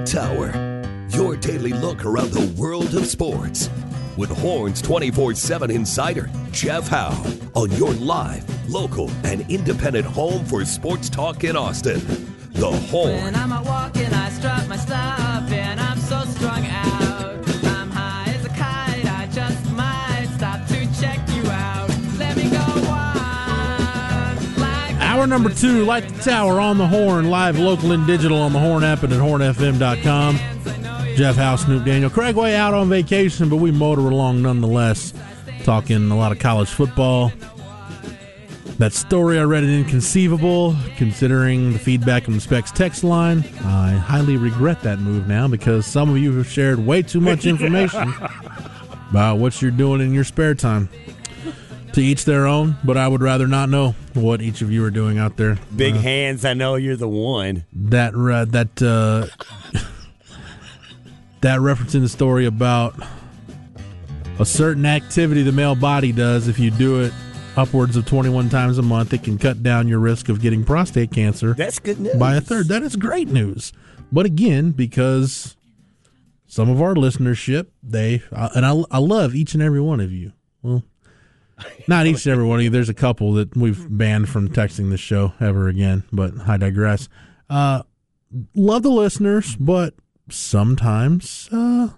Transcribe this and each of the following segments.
Tower. Your daily look around the world of sports. With Horns 24/7 insider Jeff Howe on your live, local, and independent home for sports talk in Austin. The Horn. When I'm out walking, I strut my stuff, and I'm so strung out. I'm high as a kite, I just might stop to check you out. Let me go on. Hour number 2, Light the Tower on the Horn, live, local, and digital on the Horn app and at hornfm.com. Jeff House, Snoop Daniel. Craig Way out on vacation, but we motor along nonetheless, talking a lot of college football. That story I read, inconceivable, considering the feedback on the Specs text line. I highly regret that move now because some of you have shared way too much information about what you're doing in your spare time. To each their own, but I would rather not know what each of you are doing out there. Big hands, I know you're the one. That referencing the story about a certain activity the male body does, if you do it upwards of 21 times a month, it can cut down your risk of getting prostate cancer. That's good news. By a third. That is great news. But again, because some of our listenership, I love each and every one of you. Well, not each and every one of you. There's a couple that we've banned from texting this show ever again, but I digress. Love the listeners, but sometimes y'all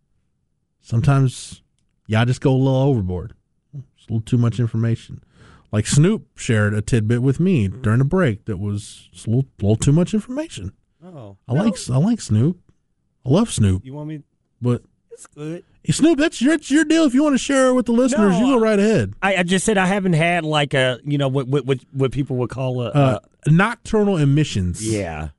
just go a little overboard. It's a little too much information. Like Snoop shared a tidbit with me during the break that was just a little too much information. Oh, I like Snoop. I love Snoop. You want me? But it's good. Snoop, that's your deal. If you want to share it with the listeners, you go right ahead. I just said I haven't had like a what people would call a nocturnal emissions. Yeah.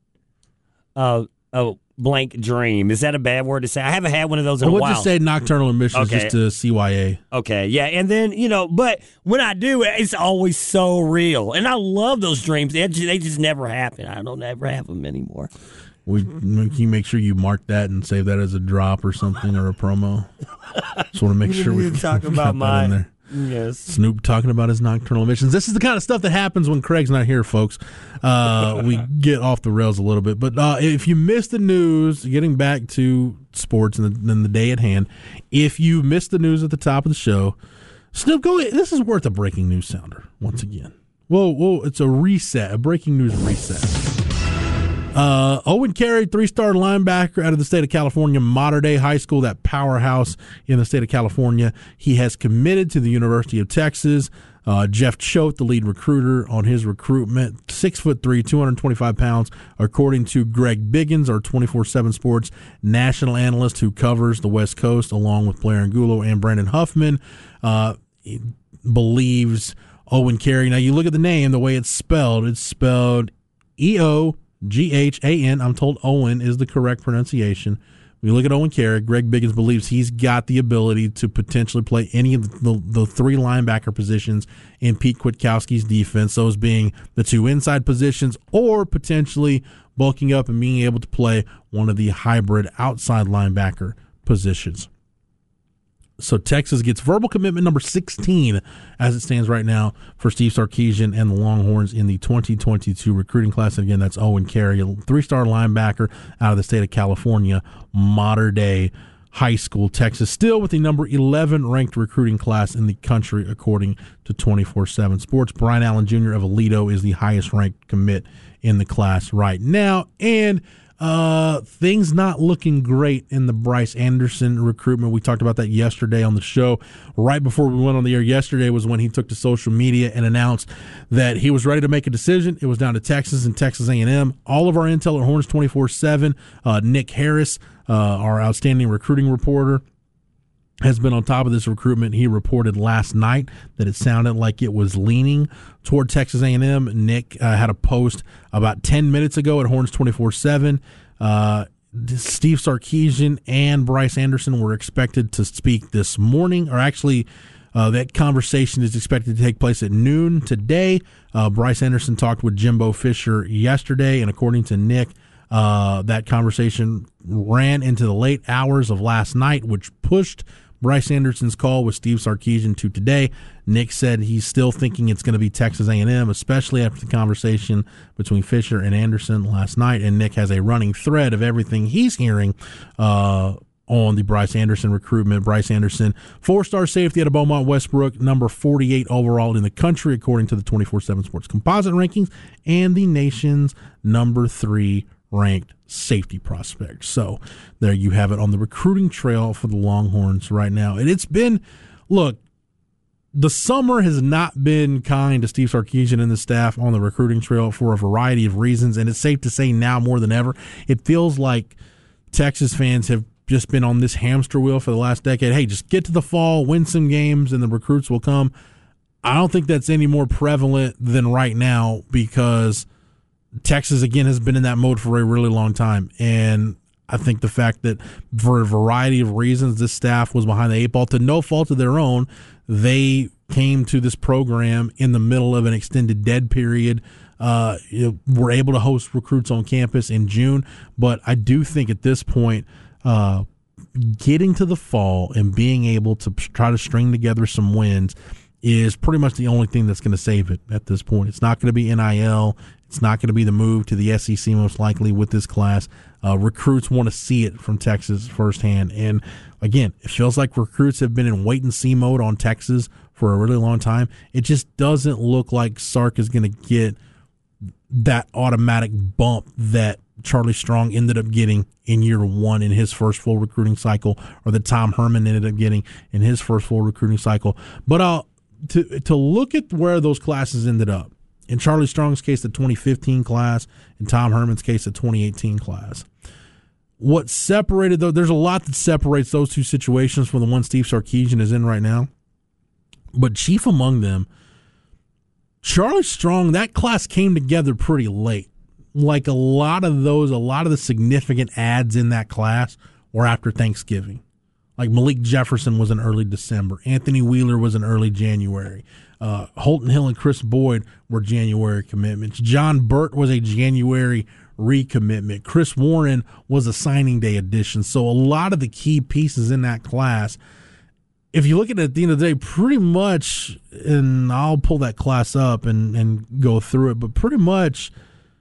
Blank dream. Is that a bad word to say? I haven't had one of those in a while. We'll just say nocturnal emissions, just to CYA. Okay, yeah. And then, but when I do, it's always so real. And I love those dreams. They just never happen. I don't ever have them anymore. Can you make sure you mark that and save that as a drop or something or a promo? Just want to make sure we talk about that in there. Yes. Snoop talking about his nocturnal emissions. This is the kind of stuff that happens when Craig's not here, folks. We get off the rails a little bit. But if you missed the news, getting back to sports and the day at hand, if you missed the news at the top of the show, Snoop, go ahead. This is worth a breaking news sounder once again. Whoa, it's a reset, a breaking news reset. Owen Carey, 3-star linebacker out of the state of California, Mater Dei High School, that powerhouse in the state of California. He has committed to the University of Texas. Jeff Choate, the lead recruiter on his recruitment, 6'3", 225 pounds, according to Greg Biggins, our 24/7 Sports national analyst who covers the West Coast, along with Blair Angulo and Brandon Huffman. He believes Owen Carey. Now, you look at the name, the way it's spelled EOGHAN. I'm told Owen is the correct pronunciation. We look at Owen Carey. Greg Biggins believes he's got the ability to potentially play any of the three linebacker positions in Pete Kwiatkowski's defense, those being the two inside positions or potentially bulking up and being able to play one of the hybrid outside linebacker positions. So Texas gets verbal commitment number 16 as it stands right now for Steve Sarkisian and the Longhorns in the 2022 recruiting class. And again, that's Owen Carey, a 3-star linebacker out of the state of California, Mater Dei High School, Texas, still with the number 11 ranked recruiting class in the country, according to 24/7 Sports. Brian Allen Jr. of Aledo is the highest ranked commit in the class right now. And things not looking great in the Bryce Anderson recruitment. We talked about that yesterday on the show. Right before we went on the air yesterday was when he took to social media and announced that he was ready to make a decision. It was down to Texas and Texas A&M. All of our intel at Horns 24/7. Nick Harris, our outstanding recruiting reporter, has been on top of this recruitment. He reported last night that it sounded like it was leaning toward Texas A&M. Nick had a post about 10 minutes ago at Horns 24/7. Steve Sarkisian and Bryce Anderson were expected to speak this morning, or actually that conversation is expected to take place at noon today. Bryce Anderson talked with Jimbo Fisher yesterday, and according to Nick, that conversation ran into the late hours of last night, which pushed Bryce Anderson's call with Steve Sarkisian to today. Nick said he's still thinking it's going to be Texas A&M, especially after the conversation between Fisher and Anderson last night. And Nick has a running thread of everything he's hearing on the Bryce Anderson recruitment. Bryce Anderson, 4-star safety out of Beaumont Westbrook, number 48 overall in the country, according to the 24/7 Sports Composite rankings, and the nation's number 3 ranked safety prospect. So there you have it on the recruiting trail for the Longhorns right now. And it's been, look, the summer has not been kind to Steve Sarkisian and the staff on the recruiting trail for a variety of reasons, and it's safe to say now more than ever, it feels like Texas fans have just been on this hamster wheel for the last decade. Hey, just get to the fall, win some games, and the recruits will come. I don't think that's any more prevalent than right now, because Texas, again, has been in that mode for a really long time. And I think the fact that for a variety of reasons this staff was behind the 8 ball, to no fault of their own, they came to this program in the middle of an extended dead period. Were able to host recruits on campus in June. But I do think at this point, getting to the fall and being able to try to string together some wins is pretty much the only thing that's going to save it at this point. It's not going to be NIL. It's not going to be the move to the SEC most likely with this class. Recruits want to see it from Texas firsthand. And again, it feels like recruits have been in wait-and-see mode on Texas for a really long time. It just doesn't look like Sark is going to get that automatic bump that Charlie Strong ended up getting in year 1 in his first full recruiting cycle, or that Tom Herman ended up getting in his first full recruiting cycle. But to look at where those classes ended up, in Charlie Strong's case, the 2015 class, in Tom Herman's case, the 2018 class. What separated, though, there's a lot that separates those two situations from the one Steve Sarkisian is in right now. But chief among them, Charlie Strong, that class came together pretty late. Like a lot of the significant ads in that class were after Thanksgiving. Like Malik Jefferson was in early December. Anthony Wheeler was in early January. Holton Hill and Chris Boyd were January commitments. John Burt was a January recommitment. Chris Warren was a signing day addition. So a lot of the key pieces in that class, if you look at it at the end of the day, pretty much, and I'll pull that class up and go through it, but pretty much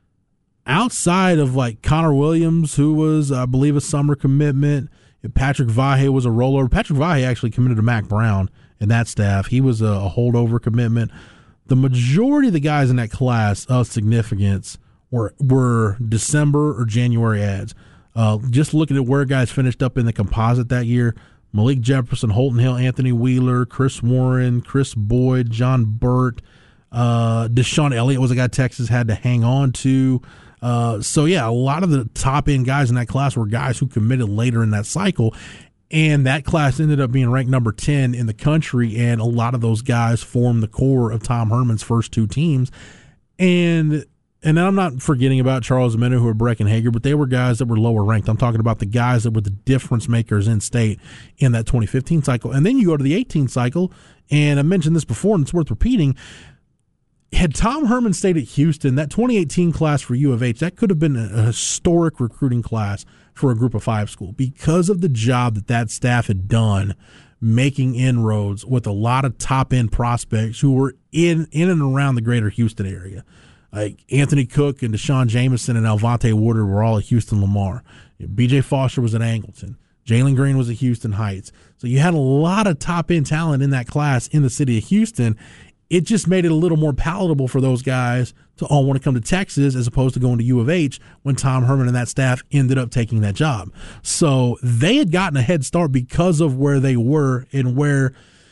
outside of like Connor Williams, who was, I believe, a summer commitment, Patrick Vahe was a rollover. Patrick Vahe actually committed to Mac Brown and that staff. He was a holdover commitment. The majority of the guys in that class of significance were December or January ads. Just looking at where guys finished up in the composite that year, Malik Jefferson, Holton Hill, Anthony Wheeler, Chris Warren, Chris Boyd, John Burt, Deshaun Elliott was a guy Texas had to hang on to. So, yeah, a lot of the top-end guys in that class were guys who committed later in that cycle, and that class ended up being ranked number 10 in the country, and a lot of those guys formed the core of Tom Herman's first 2 teams. And I'm not forgetting about Charles Minnow, who were Breckenhager, but they were guys that were lower ranked. I'm talking about the guys that were the difference makers in state in that 2015 cycle. And then you go to the 18 cycle, and I mentioned this before, and it's worth repeating. Had Tom Herman stayed at Houston, that 2018 class for U of H, that could have been a historic recruiting class for a Group of 5 school because of the job that staff had done making inroads with a lot of top-end prospects who were in and around the greater Houston area. Like Anthony Cook and Deshaun Jameson and Alvante Woodard were all at Houston Lamar. B.J. Foster was at Angleton. Jalen Green was at Houston Heights. So you had a lot of top-end talent in that class in the city of Houston. It just made it a little more palatable for those guys to all want to come to Texas as opposed to going to U of H when Tom Herman and that staff ended up taking that job. So they had gotten a head start because of where they were and where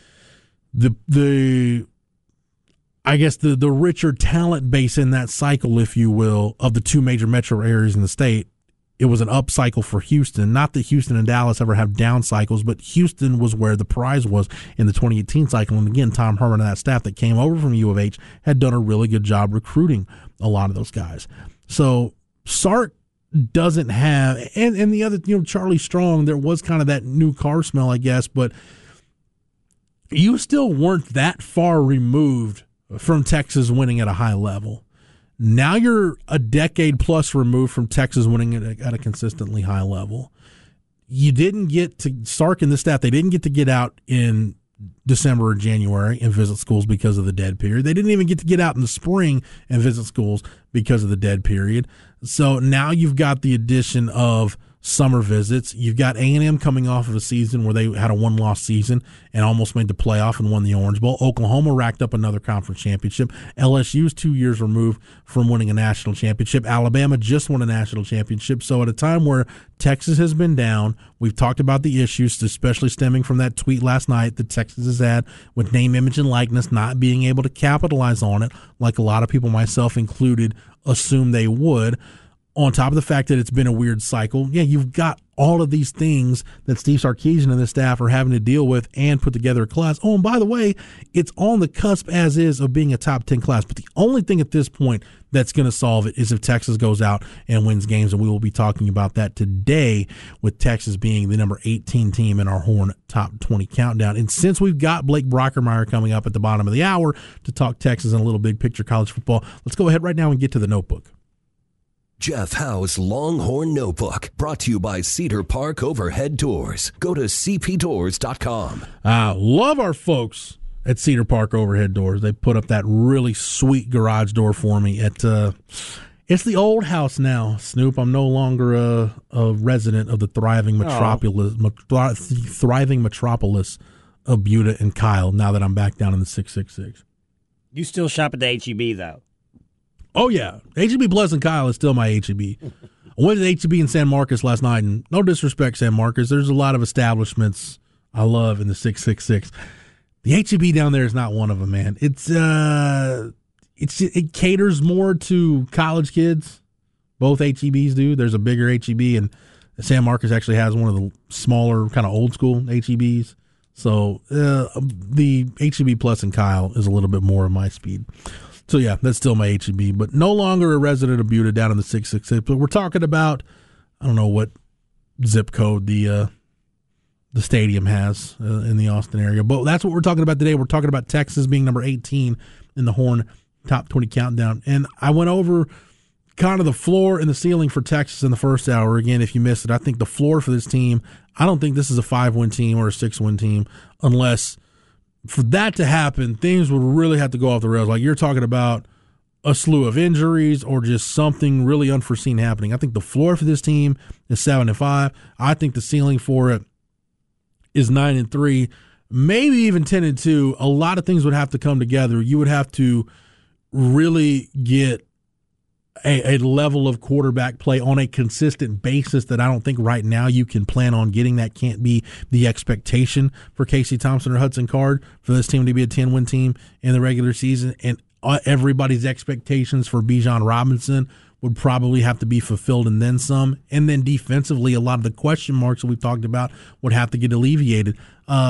the richer talent base in that cycle, if you will, of the 2 major metro areas in the state. It was an up cycle for Houston. Not that Houston and Dallas ever have down cycles, but Houston was where the prize was in the 2018 cycle. And again, Tom Herman and that staff that came over from U of H had done a really good job recruiting a lot of those guys. So Sark doesn't have, and the other, Charlie Strong, there was kind of that new car smell, I guess, but you still weren't that far removed from Texas winning at a high level. Now you're a decade plus removed from Texas winning at a consistently high level. you didn't get to, Sark and the staff, they didn't get to get out in December or January and visit schools because of the dead period. They didn't even get to get out in the spring and visit schools because of the dead period. So now you've got the addition of summer visits. You've got A&M coming off of a season where they had a one-loss season and almost made the playoff and won the Orange Bowl. Oklahoma racked up another conference championship. LSU's 2 years removed from winning a national championship. Alabama just won a national championship. So at a time where Texas has been down, we've talked about the issues, especially stemming from that tweet last night that Texas has had with name, image, and likeness, not being able to capitalize on it like a lot of people, myself included, assume they would. On top of the fact that it's been a weird cycle, you've got all of these things that Steve Sarkisian and the staff are having to deal with and put together a class. Oh, and by the way, it's on the cusp as is of being a top 10 class. But the only thing at this point that's going to solve it is if Texas goes out and wins games, and we will be talking about that today with Texas being the number 18 team in our Horn Top 20 countdown. And since we've got Blake Brockermeyer coming up at the bottom of the hour to talk Texas and a little big picture college football, let's go ahead right now and get to the notebook. Jeff Howe's Longhorn Notebook, brought to you by Cedar Park Overhead Doors. Go to cpdoors.com. Love our folks at Cedar Park Overhead Doors. They put up that really sweet garage door for me at it's the old house now, Snoop. I'm no longer a resident of the thriving metropolis of Buda and Kyle now that I'm back down in the 666. You still shop at the HEB, though? Oh, yeah. HEB Pleasant Kyle is still my HEB. I went to the HEB in San Marcos last night, and no disrespect, San Marcos, there's a lot of establishments I love in the 666. The HEB down there is not one of them, man. It caters more to college kids. Both HEBs do. There's a bigger HEB, and San Marcos actually has one of the smaller, kind of old school HEBs. So the HEB Pleasant Kyle is a little bit more of my speed. So, yeah, that's still my HEB, but no longer a resident of Buda down in the 666. But we're talking about, I don't know what zip code the stadium has in the Austin area. But that's what we're talking about today. We're talking about Texas being number 18 in the Horn Top 20 countdown. And I went over kind of the floor and the ceiling for Texas in the first hour. Again, if you missed it, I think the floor for this team, I don't think this is a 5-win team or a 6-win team unless – for that to happen, things would really have to go off the rails. Like you're talking about a slew of injuries or just something really unforeseen happening. I think the floor for this team is 7-5. I think the ceiling for it is 9-3, maybe even 10-2. A lot of things would have to come together. You would have to really get a level of quarterback play on a consistent basis that I don't think right now you can plan on getting. That can't be the expectation for Casey Thompson or Hudson Card for this team to be a 10-win team in the regular season. And everybody's expectations for Bijan Robinson would probably have to be fulfilled and then some. And then defensively, a lot of the question marks that we've talked about would have to get alleviated.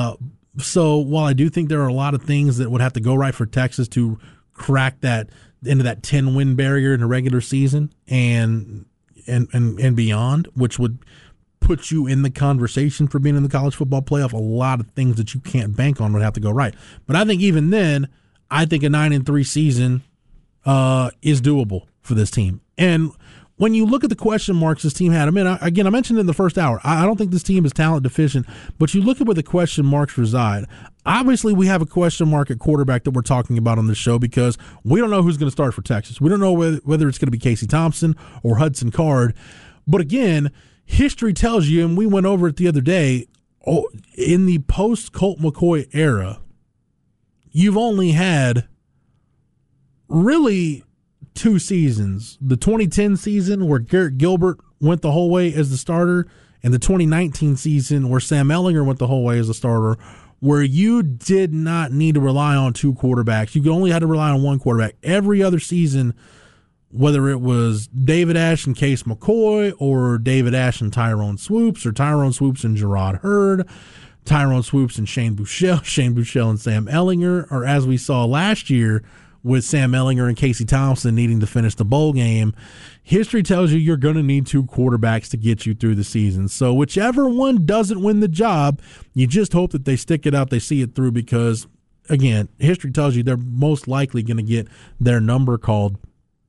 So while I do think there are a lot of things that would have to go right for Texas to crack that into that 10-win barrier in the regular season and beyond, which would put you in the conversation for being in the college football playoff, a lot of things that you can't bank on would have to go right. But I think even then, I think a 9-3 season is doable for this team. And when you look at the question marks this team had, I mean, again, I mentioned in the first hour, I don't think this team is talent deficient, but you look at where the question marks reside. Obviously, we have a question mark at quarterback that we're talking about on this show because we don't know who's going to start for Texas. We don't know whether it's going to be Casey Thompson or Hudson Card. But again, history tells you, and we went over it the other day, in the post-Colt McCoy era, you've only had really 2 seasons. The 2010 season where Garrett Gilbert went the whole way as the starter, and the 2019 season where Sam Ehlinger went the whole way as the starter, where you did not need to rely on 2 quarterbacks. You only had to rely on 1 quarterback. Every other season, whether it was David Ash and Case McCoy or David Ash and Tyrone Swoops or Tyrone Swoops and Gerard Hurd, Tyrone Swoops and Shane Buechele and Sam Ehlinger, or as we saw last year with Sam Ehlinger and Casey Thompson needing to finish the bowl game, history tells you you're going to need 2 quarterbacks to get you through the season. So whichever one doesn't win the job, you just hope that they stick it out, they see it through, because, again, history tells you they're most likely going to get their number called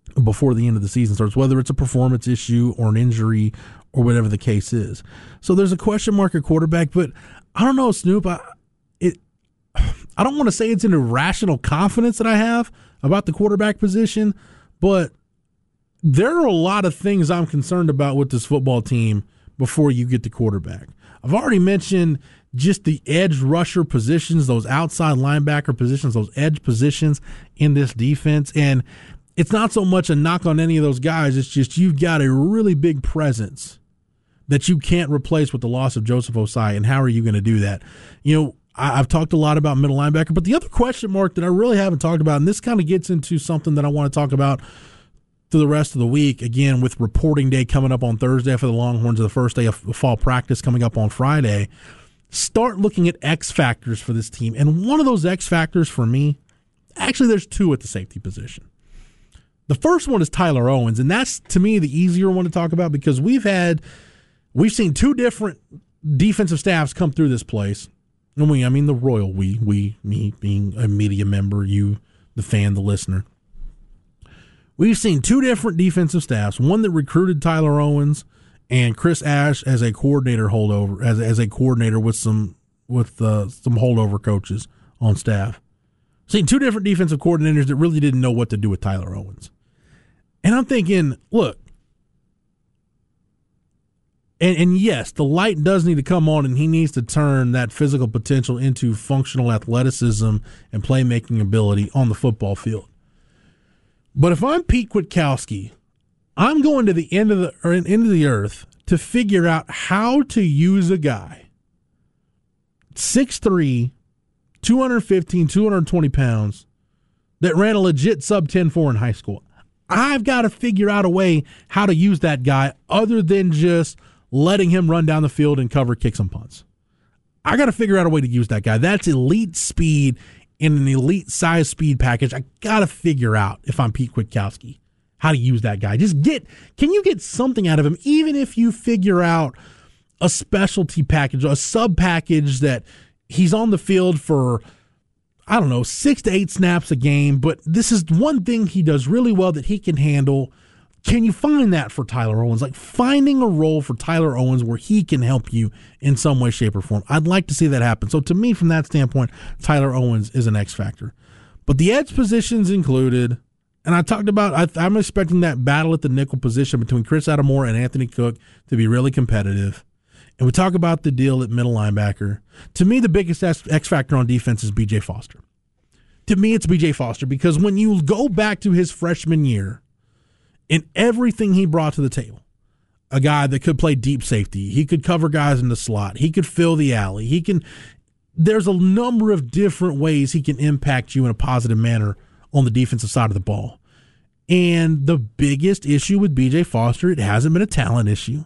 before the end of the season starts, whether it's a performance issue or an injury or whatever the case is. So there's a question mark at quarterback, but I don't know, Snoop. I don't want to say it's an irrational confidence that I have about the quarterback position, but there are a lot of things I'm concerned about with this football team before you get to quarterback. I've already mentioned just the edge rusher positions, those outside linebacker positions, those edge positions in this defense. And it's not so much a knock on any of those guys. It's just you've got a really big presence that you can't replace with the loss of Joseph Osai. And how are you going to do that? You know, I've talked a lot about middle linebacker, but the other question mark that I really haven't talked about, and this kind of gets into something that I want to talk about through the rest of the week, again, with reporting day coming up on Thursday for the Longhorns, the first day of fall practice coming up on Friday, start looking at X factors for this team. And one of those X factors for me, actually there's two at the safety position. The first one is Tyler Owens, and that's, to me, the easier one to talk about because we've seen two different defensive staffs come through this place. And I mean the royal me being a media member, you, the fan, the listener. We've seen two different defensive staffs, one that recruited Tyler Owens and Chris Ash as a coordinator holdover, as a coordinator with some holdover coaches on staff. Seen two different defensive coordinators that really didn't know what to do with Tyler Owens. And I'm thinking, look, and yes, the light does need to come on, and he needs to turn that physical potential into functional athleticism and playmaking ability on the football field. But if I'm Pete Kwiatkowski, I'm going to the end of the earth to figure out how to use a guy 6'3", 215, 220 pounds that ran a legit sub 10.4 in high school. I've got to figure out a way how to use that guy other than just letting him run down the field and cover kicks and punts. I got to figure out a way to use that guy. That's elite speed in an elite size speed package. I got to figure out, if I'm Pete Kwiatkowski, how to use that guy. Can you get something out of him, even if you figure out a specialty package, a sub package that he's on the field for, 6 to 8 snaps a game, but this is one thing he does really well that he can handle. Can you find that for Tyler Owens? Like finding a role for Tyler Owens where he can help you in some way, shape, or form. I'd like to see that happen. So to me, from that standpoint, Tyler Owens is an X factor. But the edge positions included, and I talked about, I'm expecting that battle at the nickel position between Chris Adamore and Anthony Cook to be really competitive. And we talk about the deal at middle linebacker. To me, the biggest X factor on defense is B.J. Foster. To me, it's B.J. Foster because when you go back to his freshman year, in everything he brought to the table, a guy that could play deep safety, he could cover guys in the slot, he could fill the alley, there's a number of different ways he can impact you in a positive manner on the defensive side of the ball. And the biggest issue with B.J. Foster, it hasn't been a talent issue.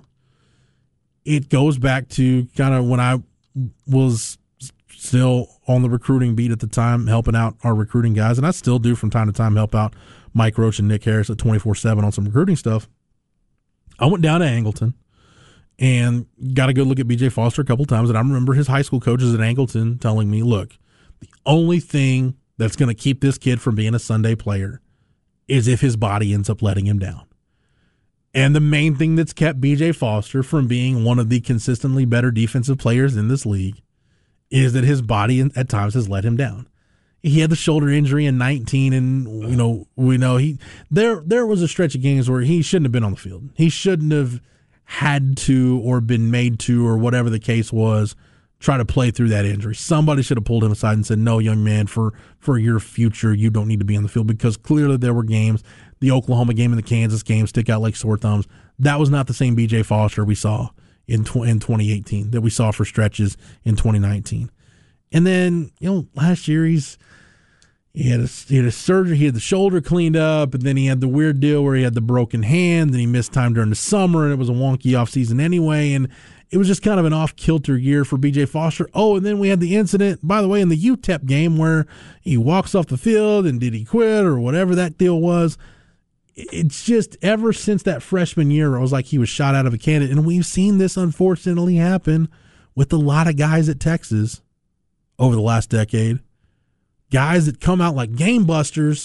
It goes back to kind of when I was still on the recruiting beat at the time, helping out our recruiting guys, and I still do from time to time help out Mike Roach and Nick Harris at 24/7 on some recruiting stuff. I went down to Angleton and got a good look at B.J. Foster a couple times, and I remember his high school coaches at Angleton telling me, look, the only thing that's going to keep this kid from being a Sunday player is if his body ends up letting him down. And the main thing that's kept B.J. Foster from being one of the consistently better defensive players in this league is that his body at times has let him down. He had the shoulder injury in 19, and we know there was a stretch of games where he shouldn't have been on the field. He shouldn't have had to or been made to, or whatever the case was, try to play through that injury. Somebody should have pulled him aside and said, no, young man, for your future, you don't need to be on the field, because clearly there were games, the Oklahoma game and the Kansas game stick out like sore thumbs. That was not the same B.J. Foster we saw in 2018 that we saw for stretches in 2019. And then, last year he had a surgery. He had the shoulder cleaned up, and then he had the weird deal where he had the broken hand, and he missed time during the summer, and it was a wonky offseason anyway, and it was just kind of an off-kilter year for B.J. Foster. Oh, and then we had the incident, by the way, in the UTEP game where he walks off the field, and did he quit or whatever that deal was. It's just ever since that freshman year, it was like he was shot out of a cannon, and we've seen this unfortunately happen with a lot of guys at Texas over the last decade. Guys that come out like game busters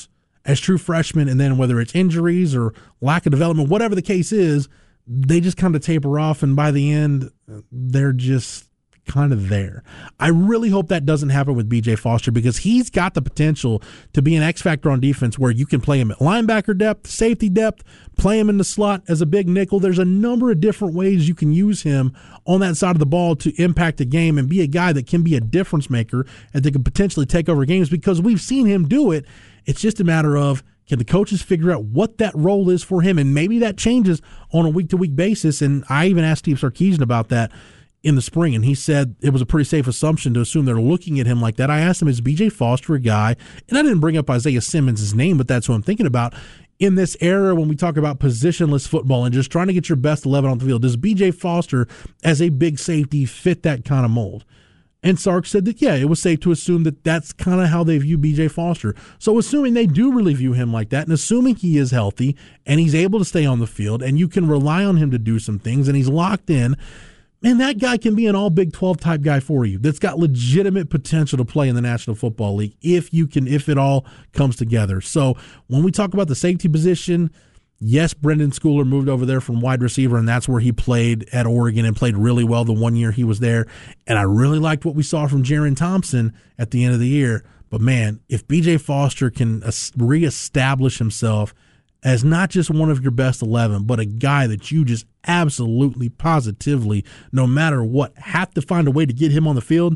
as true freshmen, and then whether it's injuries or lack of development, whatever the case is, they just kind of taper off, and by the end, they're just kind of there. I really hope that doesn't happen with B.J. Foster, because he's got the potential to be an X factor on defense where you can play him at linebacker depth, safety depth, play him in the slot as a big nickel. There's a number of different ways you can use him on that side of the ball to impact the game and be a guy that can be a difference maker and that can potentially take over games, because we've seen him do it. It's just a matter of, can the coaches figure out what that role is for him? And maybe that changes on a week-to-week basis. And I even asked Steve Sarkisian about that in the spring, and he said it was a pretty safe assumption to assume they're looking at him like that. I asked him, is B.J. Foster a guy, and I didn't bring up Isaiah Simmons' name, but that's who I'm thinking about, in this era when we talk about positionless football and just trying to get your best 11 on the field. Does B.J. Foster, as a big safety, fit that kind of mold? And Sark said that, yeah, it was safe to assume that that's kind of how they view B.J. Foster. So assuming they do really view him like that, and assuming he is healthy and he's able to stay on the field and you can rely on him to do some things and he's locked in, man, that guy can be an all Big 12 type guy for you that's got legitimate potential to play in the National Football League if it all comes together. So when we talk about the safety position, yes, Brendan Schooler moved over there from wide receiver, and that's where he played at Oregon and played really well the 1 year he was there. And I really liked what we saw from Jaron Thompson at the end of the year. But, man, if B.J. Foster can reestablish himself as not just one of your best 11, but a guy that you just absolutely, positively, no matter what, have to find a way to get him on the field,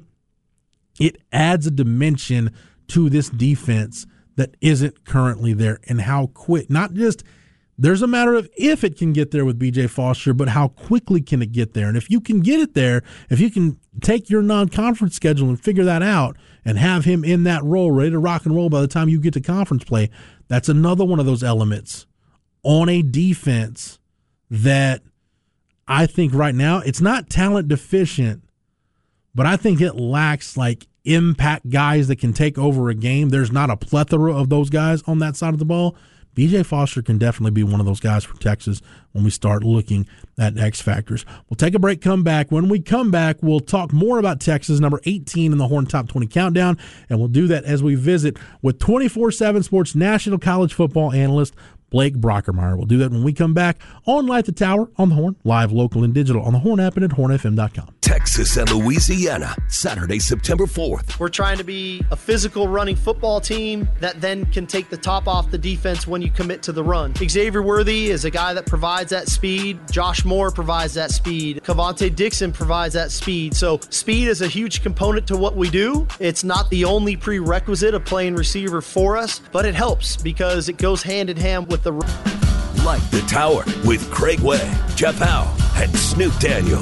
it adds a dimension to this defense that isn't currently there. And how quick, not just there's a matter of if it can get there with B.J. Foster, but how quickly can it get there? And if you can get it there, if you can take your non-conference schedule and figure that out and have him in that role, ready to rock and roll by the time you get to conference play, that's another one of those elements on a defense that I think right now, it's not talent deficient, but I think it lacks like impact guys that can take over a game. There's not a plethora of those guys on that side of the ball. B.J. Foster can definitely be one of those guys for Texas when we start looking at X factors. We'll take a break, come back. When we come back, we'll talk more about Texas, number 18 in the Horn Top 20 Countdown, and we'll do that as we visit with 24/7 Sports national college football analyst Blake Brockermeyer. We'll do that when we come back on Light the Tower on the Horn, live, local, and digital on the Horn app and at hornfm.com. Texas and Louisiana, Saturday, September 4th. We're trying to be a physical running football team that then can take the top off the defense when you commit to the run. Xavier Worthy is a guy that provides that speed. Josh Moore provides that speed. Cavante Dixon provides that speed. So speed is a huge component to what we do. It's not the only prerequisite of playing receiver for us, but it helps because it goes hand in hand with the Light the Tower with Craig Way, Jeff Howe, and Snoop Daniel.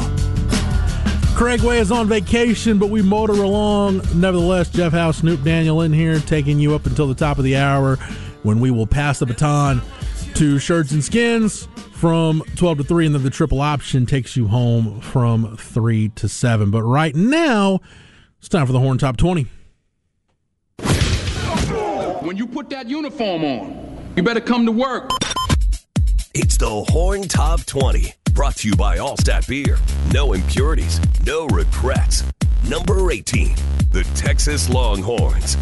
Craig Way is on vacation, but we motor along. Nevertheless, Jeff Howe, Snoop Daniel in here, taking you up until the top of the hour when we will pass the baton to Shirts and Skins from 12 to 3, and then the triple option takes you home from 3 to 7. But right now, it's time for the Horn Top 20. When you put that uniform on, you better come to work. It's the Horn Top 20, brought to you by Allstat Beer. No impurities, no regrets. Number 18, the Texas Longhorns.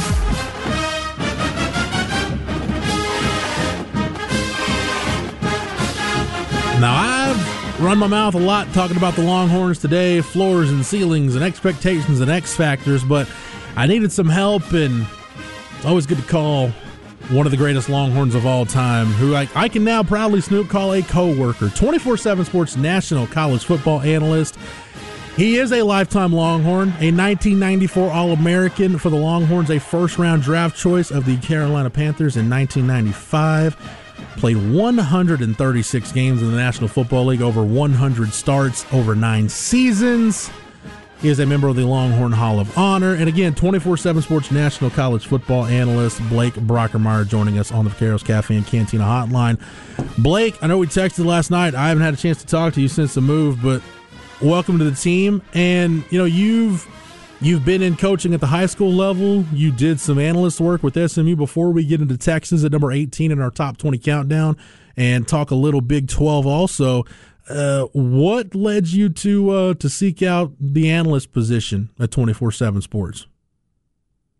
Now, I've run my mouth a lot talking about the Longhorns today, floors and ceilings and expectations and X factors, but I needed some help, and it's always good to call one of the greatest Longhorns of all time, who I can now proudly, Snoop, call a co-worker, 24/7 Sports national college football analyst. He is a lifetime Longhorn, a 1994 All-American for the Longhorns, a first-round draft choice of the Carolina Panthers in 1995. Played 136 games in the National Football League, over 100 starts, over 9 seasons. He is a member of the Longhorn Hall of Honor. And again, 24/7 Sports national college football analyst Blake Brockermeyer joining us on the Vaqueros Cafe and Cantina hotline. Blake, I know we texted last night. I haven't had a chance to talk to you since the move, but welcome to the team. And, you know, you've been in coaching at the high school level. You did some analyst work with SMU before we get into Texas at number 18 in our top 20 countdown and talk a little Big 12 also. What led you to seek out the analyst position at 24/7 Sports?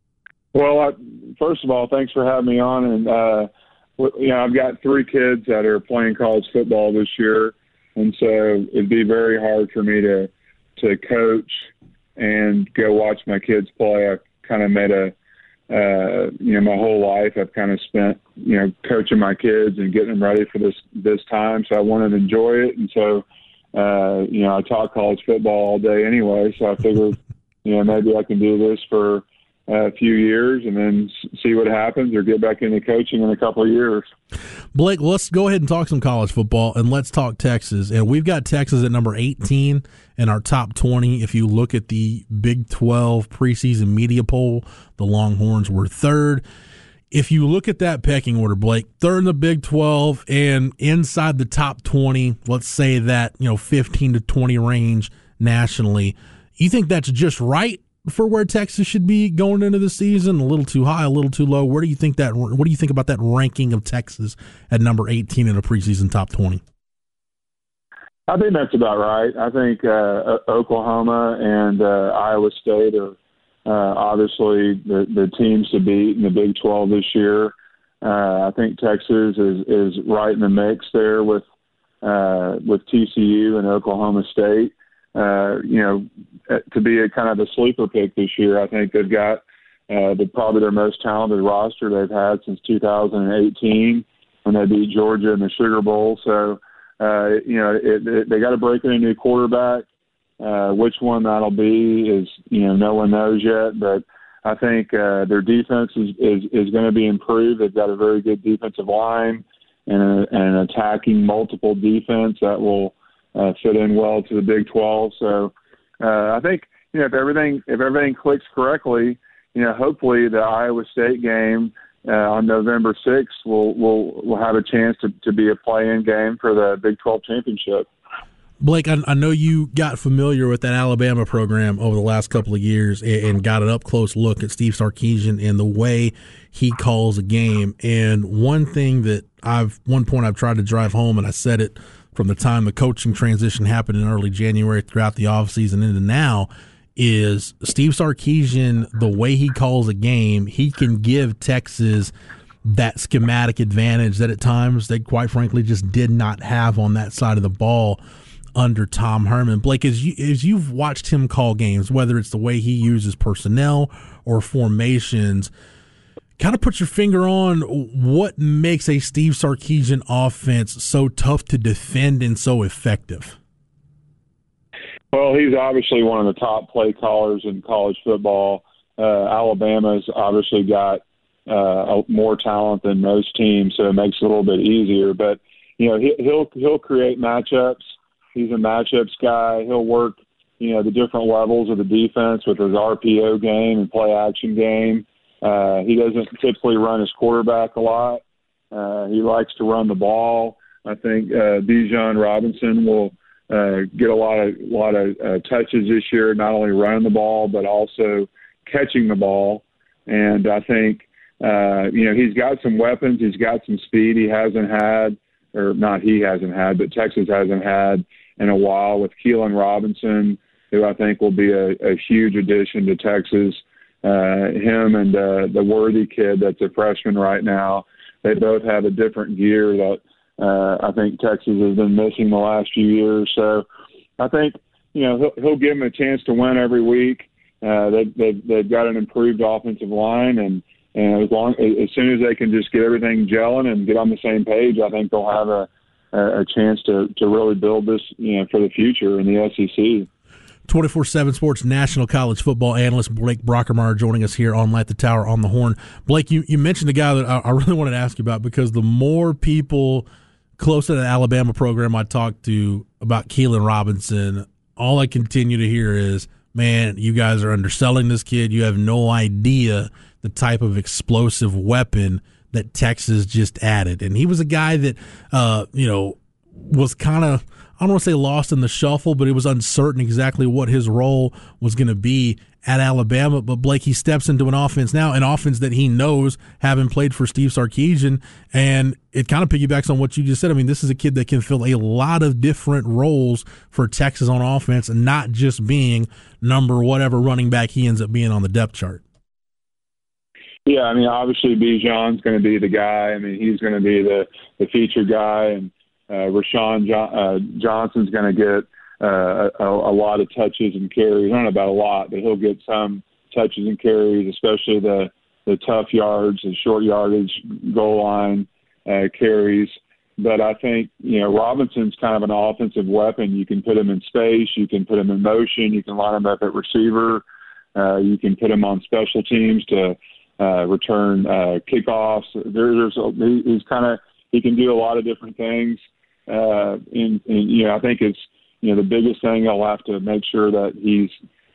Well, first of all, thanks for having me on. And, I've got 3 kids that are playing college football this year. And so it'd be very hard for me to coach and go watch my kids play. I kind of made my whole life I've kind of spent, coaching my kids and getting them ready for this time. So I wanted to enjoy it. And so, I taught college football all day anyway. So I figured, maybe I can do this for a few years and then see what happens, or get back into coaching in a couple of years. Blake, let's go ahead and talk some college football, and let's talk Texas. And we've got Texas at number 18 in our top 20. If you look at the Big 12 preseason media poll, the Longhorns were 3rd. If you look at that pecking order, Blake, 3rd in the Big 12 and inside the top 20, let's say that 15 to 20 range nationally, you think that's just right for where Texas should be going into the season? A little too high, a little too low? What do you think about that ranking of Texas at number 18 in a preseason top 20? I think that's about right. I think Oklahoma and Iowa State are obviously the teams to beat in the Big 12 this year. I think Texas is right in the mix there with TCU and Oklahoma State. To be a kind of a sleeper pick this year. I think they've got probably their most talented roster they've had since 2018 when they beat Georgia in the Sugar Bowl. So, they got to break in a new quarterback. Which one that'll be is, no one knows yet. But I think their defense is going to be improved. They've got a very good defensive line and an attacking multiple defense that will fit in well to the Big 12. So I think, if everything clicks correctly, hopefully the Iowa State game on November 6th will have a chance to be a play-in game for the Big 12 championship. Blake, I know you got familiar with that Alabama program over the last couple of years and got an up-close look at Steve Sarkisian and the way he calls a game. And one thing that one point I've tried to drive home, and I said it from the time the coaching transition happened in early January throughout the offseason into now, is Steve Sarkisian, the way he calls a game, he can give Texas that schematic advantage that at times they quite frankly just did not have on that side of the ball under Tom Herman. Blake, as you've watched him call games, whether it's the way he uses personnel or formations, kind of put your finger on what makes a Steve Sarkisian offense so tough to defend and so effective. Well, he's obviously one of the top play callers in college football. Alabama's obviously got more talent than most teams, so it makes it a little bit easier. But he'll create matchups. He's a matchups guy. He'll work the different levels of the defense with his RPO game and play action game. He doesn't typically run his quarterback a lot. He likes to run the ball. I think Bijan Robinson will get a lot of touches this year, not only running the ball but also catching the ball. And I think he's got some weapons. He's got some speed he hasn't had, or not he hasn't had, but Texas hasn't had in a while, with Keelan Robinson, who I think will be a huge addition to Texas. Him and the Worthy kid that's a freshman right now, they both have a different gear that I think Texas has been missing the last few years. So I think he'll give them a chance to win every week. They've got an improved offensive line, and as soon as they can just get everything gelling and get on the same page, I think they'll have a chance to really build this for the future in the SEC. 24/7 Sports national college football analyst Blake Brockermeyer joining us here on Light the Tower on the Horn. Blake, you mentioned a guy that I really wanted to ask you about, because the more people close to the Alabama program I talked to about Keelan Robinson, all I continue to hear is, man, you guys are underselling this kid. You have no idea the type of explosive weapon that Texas just added. And he was a guy that, was kind of, I don't want to say lost in the shuffle, but it was uncertain exactly what his role was going to be at Alabama. But Blake, he steps into an offense now, an offense that he knows, having played for Steve Sarkisian, and it kind of piggybacks on what you just said. I mean, this is a kid that can fill a lot of different roles for Texas on offense, and not just being number whatever running back he ends up being on the depth chart. Yeah, I mean, obviously Bijan's going to be the guy. I mean, he's going to be the featured guy, and Rashawn Johnson's going to get a lot of touches and carries. I don't know about a lot, but he'll get some touches and carries, especially the tough yards, the short yardage, goal line carries. But I think, Robinson's kind of an offensive weapon. You can put him in space. You can put him in motion. You can line him up at receiver. You can put him on special teams to return kickoffs. He can do a lot of different things. And I think it's, the biggest thing I'll have to make sure that he's,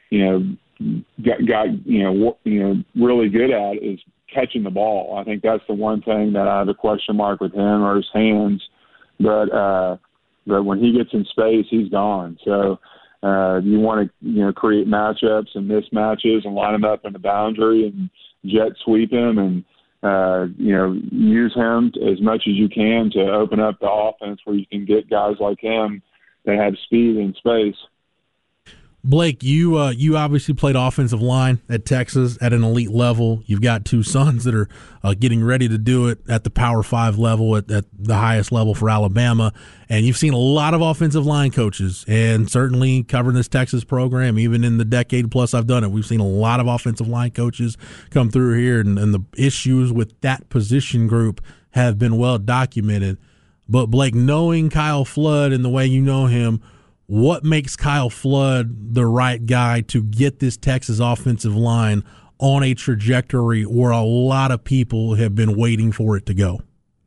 got really good at is catching the ball. I think that's the one thing that I have a question mark with him, or his hands. But when he gets in space, he's gone. So you want to create matchups and mismatches and line him up in the boundary and jet sweep him and use him as much as you can to open up the offense where you can get guys like him that have speed and space. Blake, you obviously played offensive line at Texas at an elite level. You've got two sons that are getting ready to do it at the Power 5 level, at the highest level for Alabama. And you've seen a lot of offensive line coaches, and certainly covering this Texas program, even in the decade plus I've done it, we've seen a lot of offensive line coaches come through here, and the issues with that position group have been well documented. But Blake, knowing Kyle Flood and the way you know him, what makes Kyle Flood the right guy to get this Texas offensive line on a trajectory where a lot of people have been waiting for it to go?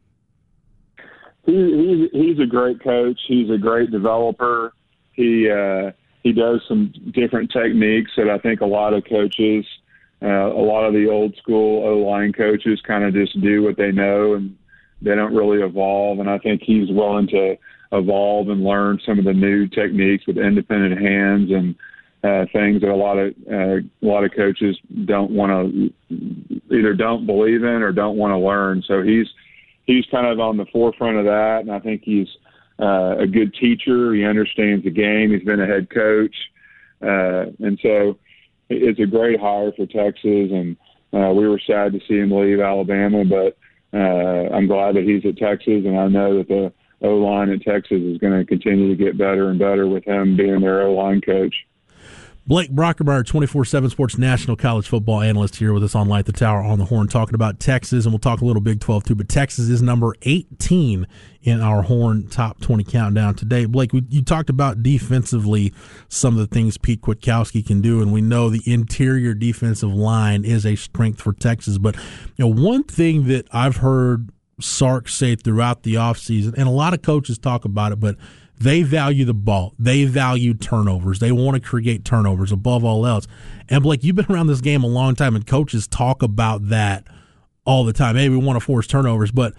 He's a great coach. He's a great developer. He does some different techniques that I think a lot of coaches, a lot of the old school O-line coaches kind of just do what they know and they don't really evolve. And I think he's willing to evolve and learn some of the new techniques with independent hands and things that a lot of coaches don't want to, either don't believe in or don't want to learn. So he's kind of on the forefront of that, and I think he's a good teacher. He understands the game. He's been a head coach, and so it's a great hire for Texas. And we were sad to see him leave Alabama, but I'm glad that he's at Texas, and I know that the O-line at Texas is going to continue to get better and better with him being their O-line coach. Blake Brockermeyer, 24/7 Sports national college football analyst, here with us on Light the Tower on the Horn, talking about Texas, and we'll talk a little Big 12 too, but Texas is number 18 in our Horn Top 20 countdown today. Blake, you talked about defensively some of the things Pete Kwiatkowski can do, and we know the interior defensive line is a strength for Texas, but one thing that I've heard Sark say throughout the offseason, and a lot of coaches talk about it, but they value the ball. They value turnovers. They want to create turnovers above all else. And Blake, you've been around this game a long time, and coaches talk about that all the time. Hey, we want to force turnovers, but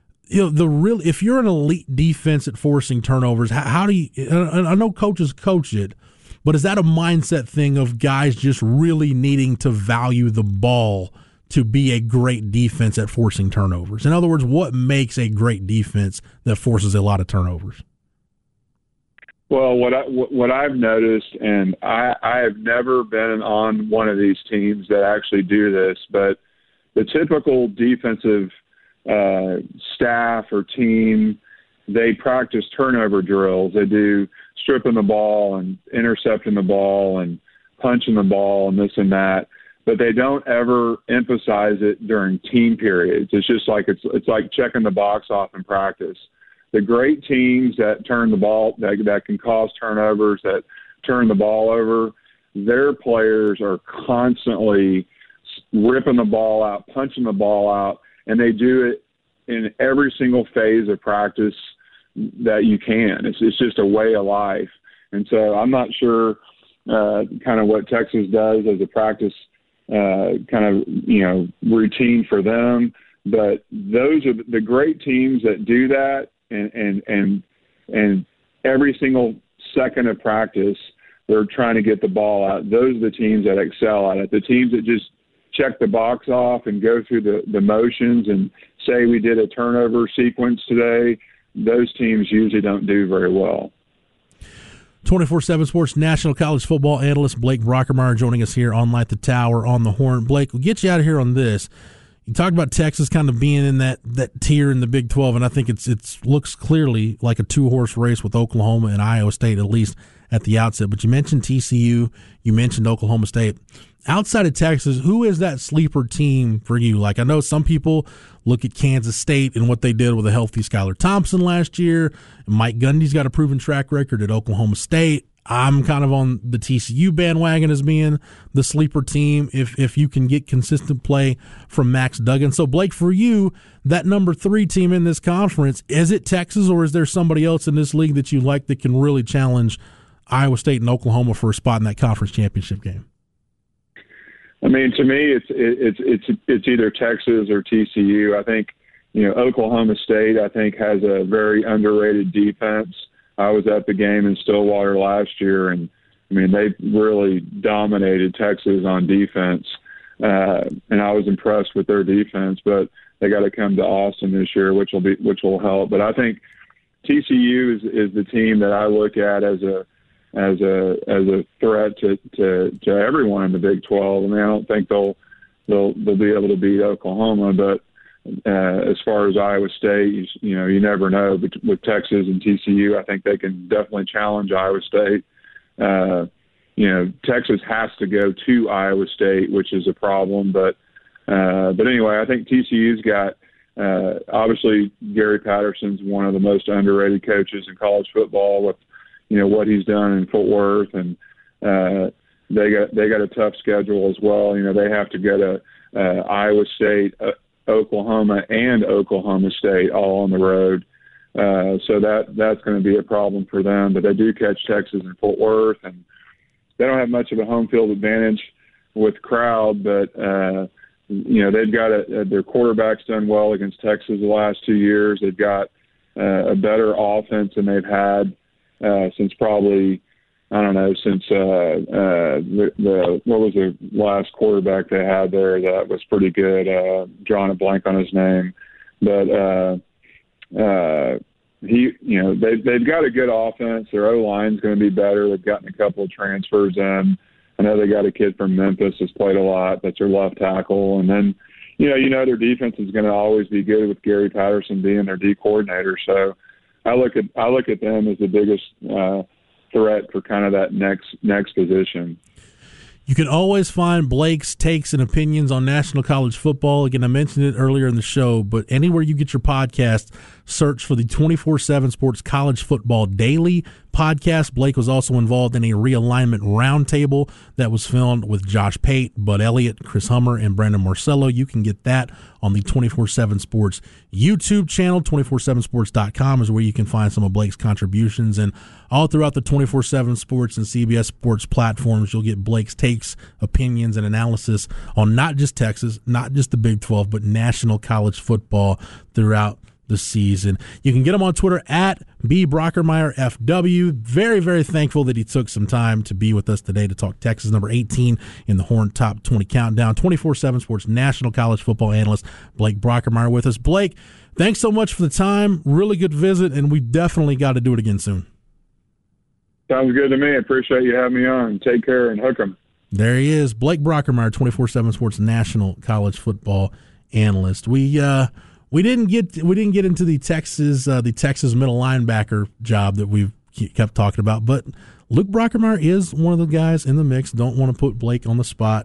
if you're an elite defense at forcing turnovers, how do you? I know coaches coach it, but is that a mindset thing of guys just really needing to value the ball to be a great defense at forcing turnovers? In other words, what makes a great defense that forces a lot of turnovers? Well, what I've noticed, and I have never been on one of these teams that actually do this, but the typical defensive staff or team, they practice turnover drills. They do stripping the ball and intercepting the ball and punching the ball and this and that, but they don't ever emphasize it during team periods. It's just like it's like checking the box off in practice. The great teams that turn the ball, that can cause turnovers, that turn the ball over, their players are constantly ripping the ball out, punching the ball out, and they do it in every single phase of practice that you can. It's just a way of life. And so I'm not sure kind of what Texas does as a practice routine for them, but those are the great teams that do that. And every single second of practice, they're trying to get the ball out. Those are the teams that excel at it. The teams that just check the box off and go through the motions and say we did a turnover sequence today, those teams usually don't do very well. 24/7 Sports national college football analyst Blake Brockermeyer joining us here on Light the Tower on the Horn. Blake, we'll get you out of here on this. You talked about Texas kind of being in that tier in the Big 12, and I think it looks clearly like a two-horse race with Oklahoma and Iowa State, at least at the outset. But you mentioned TCU, you mentioned Oklahoma State. Outside of Texas, who is that sleeper team for you? Like, I know some people look at Kansas State and what they did with a healthy Skylar Thompson last year. Mike Gundy's got a proven track record at Oklahoma State. I'm kind of on the TCU bandwagon as being the sleeper team if you can get consistent play from Max Duggan. So, Blake, for you, that number 3 team in this conference, is it Texas, or is there somebody else in this league that you like that can really challenge Iowa State and Oklahoma for a spot in that conference championship game? I mean, to me, it's either Texas or TCU. I think, Oklahoma State, I think, has a very underrated defense. I was at the game in Stillwater last year, and I mean, they really dominated Texas on defense, and I was impressed with their defense. But they got to come to Austin this year, which will help. But I think TCU is the team that I look at as a threat to everyone in the Big 12. I mean, I don't think they'll be able to beat Oklahoma, but as far as Iowa State, you never know. But with Texas and TCU, I think they can definitely challenge Iowa State. Texas has to go to Iowa State, which is a problem. But anyway, I think TCU's got obviously Gary Patterson's one of the most underrated coaches in college football with what he's done in Fort Worth, and they got a tough schedule as well. They have to go to Iowa State, Oklahoma, and Oklahoma State all on the road. So that's going to be a problem for them. But they do catch Texas and Fort Worth, and they don't have much of a home field advantage with crowd. But they've got their quarterback's done well against Texas the last 2 years. They've got a better offense than they've had since probably, I don't know, since what was the last quarterback they had there that was pretty good? Drawing a blank on his name, but they've got a good offense. Their O-line's going to be better. They've gotten a couple of transfers in. I know they got a kid from Memphis that's played a lot. That's their left tackle, and then their defense is going to always be good with Gary Patterson being their D coordinator. So I look at them as the biggest threat for kind of that next position. You can always find Blake's takes and opinions on national college football. Again, I mentioned it earlier in the show, but anywhere you get your podcast, search for the 24/7 Sports College Football Daily podcast. Blake was also involved in a realignment roundtable that was filmed with Josh Pate, Bud Elliott, Chris Hummer, and Brandon Marcello. You can get that on the 24/7 Sports YouTube channel. 247sports.com is where you can find some of Blake's contributions. And all throughout the 24/7 Sports and CBS Sports platforms, you'll get Blake's takes, opinions, and analysis on not just Texas, not just the Big 12, but national college football throughout the season. You can get him on Twitter at @BRockermeyerFW. Very, very thankful that he took some time to be with us today to talk Texas, number 18 in the Horn Top 20 Countdown. 24/7 Sports national college football analyst Blake Brockermeyer with us. Blake, thanks so much for the time. Really good visit, and we definitely got to do it again soon. Sounds good to me. I appreciate you having me on. Take care and hook 'em. There he is, Blake Brockermeyer, 24/7 Sports national college football analyst. We didn't get into the Texas middle linebacker job that we've kept talking about, but Luke Brockermeyer is one of the guys in the mix. Don't want to put Blake on the spot,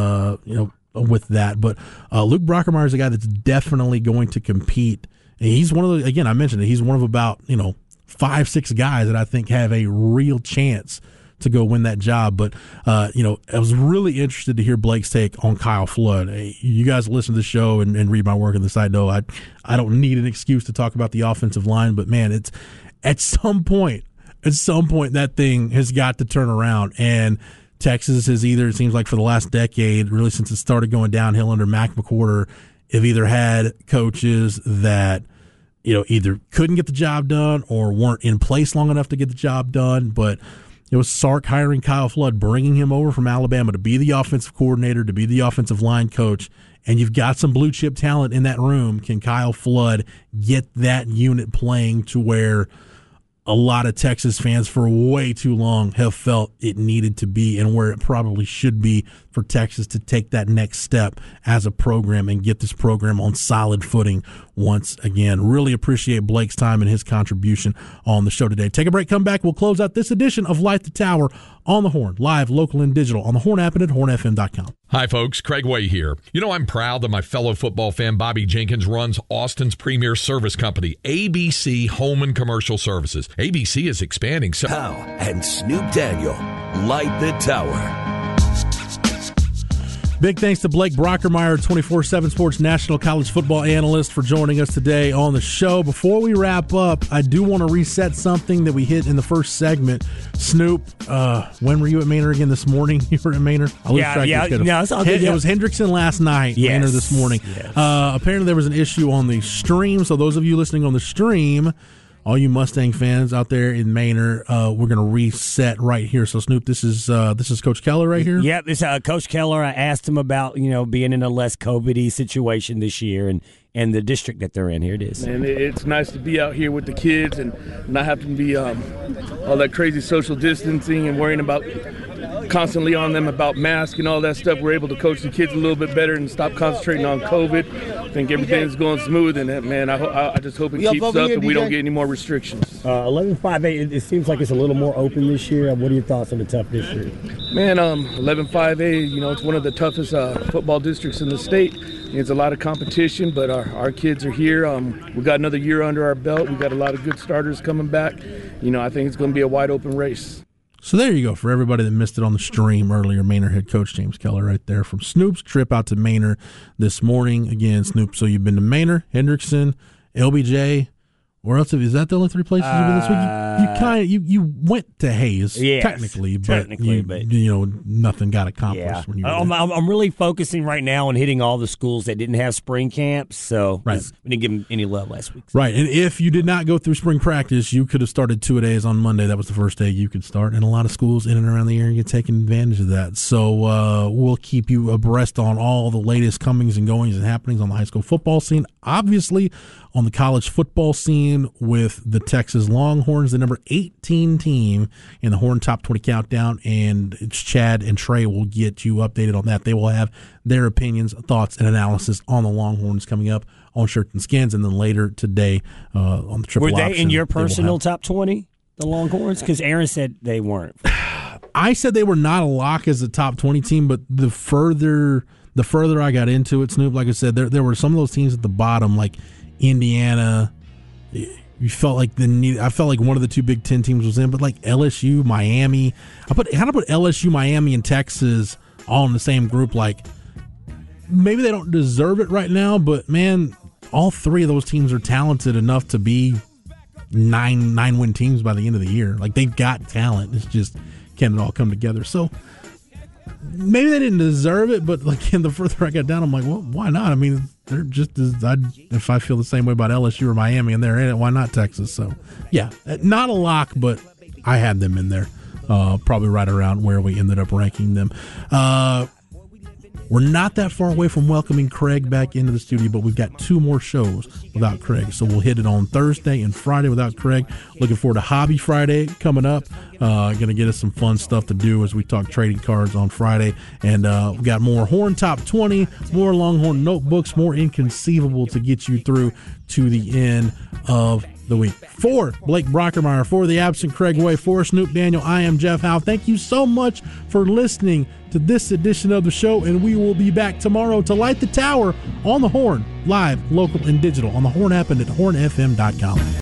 with that, but Luke Brockermeyer is a guy that's definitely going to compete. And he's one of the, again, I mentioned it, he's one of about 5-6 guys that I think have a real chance to go win that job. But, I was really interested to hear Blake's take on Kyle Flood. Hey, you guys listen to the show and read my work on the site. No, I don't need an excuse to talk about the offensive line, but man, it's at some point that thing has got to turn around. And Texas has either, it seems like for the last decade, really since it started going downhill under Mac McWhorter, have either had coaches that, either couldn't get the job done or weren't in place long enough to get the job done. But it was Sark hiring Kyle Flood, bringing him over from Alabama to be the offensive coordinator, to be the offensive line coach, and you've got some blue chip talent in that room. Can Kyle Flood get that unit playing to where a lot of Texas fans for way too long have felt it needed to be and where it probably should be for Texas to take that next step as a program and get this program on solid footing once again. Really appreciate Blake's time and his contribution on the show today. Take a break, come back. We'll close out this edition of Light the Tower on the Horn, live, local, and digital on the Horn app and at hornfm.com. Hi, folks. Craig Way here. You know, I'm proud that my fellow football fan Bobby Jenkins runs Austin's premier service company, ABC Home and Commercial Services. ABC is expanding. Howe and Snoop Daniel, Light the Tower. Big thanks to Blake Brockermeyer, 24/7 Sports National College Football Analyst, for joining us today on the show. Before we wrap up, I do want to reset something that we hit in the first segment. Snoop, when were you at Manor again this morning? You were at Manor? It was Hendrickson last night, yes. Manor this morning. Yes. Apparently there was an issue on the stream, so those of you listening on the stream, all you Mustang fans out there in Manor, we're going to reset right here. So, Snoop, this is Coach Keller right here? Yeah, this Coach Keller. I asked him about, being in a less COVID-y situation this year and the district that they're in. Here it is. And it's nice to be out here with the kids and not having to be all that crazy social distancing and worrying about constantly on them about masks and all that stuff. We're able to coach the kids a little bit better and stop concentrating on COVID. I think everything's going smooth, and man, I just hope it keeps up and we don't get any more restrictions. 11-5A, it seems like it's a little more open this year. What are your thoughts on the tough district? Man, 11-5A, it's one of the toughest football districts in the state. It's a lot of competition, but our kids are here. We got another year under our belt. We got a lot of good starters coming back. I think it's going to be a wide open race. So there you go. For everybody that missed it on the stream earlier, Manor head coach James Keller right there from Snoop's trip out to Manor this morning. Again, Snoop, so you've been to Manor, Hendrickson, LBJ. Where else? Is that the only three places you've been this week? You went to Hayes, yes, technically, but nothing got accomplished when you were there. I'm really focusing right now on hitting all the schools that didn't have spring camps, so right. We didn't give them any love last week. So. Right, and if you did not go through spring practice, you could have started 2-a-days on Monday. That was the first day you could start, and a lot of schools in and around the area taking advantage of that. So we'll keep you abreast on all the latest comings and goings and happenings on the high school football scene. Obviously, on the college football scene with the Texas Longhorns, the number 18 team in the Horn Top 20 Countdown, and Chad and Trey will get you updated on that. They will have their opinions, thoughts, and analysis on the Longhorns coming up on Shirts and Skins, and then later today on the Triple Option. Were they in your personal top 20, the Longhorns? Because Aaron said they weren't. I said they were not a lock as a top 20 team, but the further I got into it, Snoop, like I said, there were some of those teams at the bottom, like Indiana. I felt like one of the two Big Ten teams was in, but like LSU, Miami. I put LSU, Miami, and Texas all in the same group. Like, maybe they don't deserve it right now, but man, all three of those teams are talented enough to be nine-win teams by the end of the year. Like, they've got talent. It's just, can it all come together? So maybe they didn't deserve it, but like, the further I got down, I'm like, well, why not? I mean, they're just as if I feel the same way about LSU or Miami and they're in it, why not Texas? So yeah, not a lock, but I had them in there, probably right around where we ended up ranking them. We're not that far away from welcoming Craig back into the studio, but we've got 2 more shows without Craig. So we'll hit it on Thursday and Friday without Craig. Looking forward to Hobby Friday coming up. Going to get us some fun stuff to do as we talk trading cards on Friday. And we've got more Horn Top 20, more Longhorn Notebooks, more Inconceivable to get you through to the end of the week. For Blake Brockermeyer, for the absent Craig Way, for Snoop Daniel, I am Jeff Howe. Thank you so much for listening to this edition of the show, and we will be back tomorrow to light the tower on the Horn, live, local, and digital on the Horn app and at hornfm.com.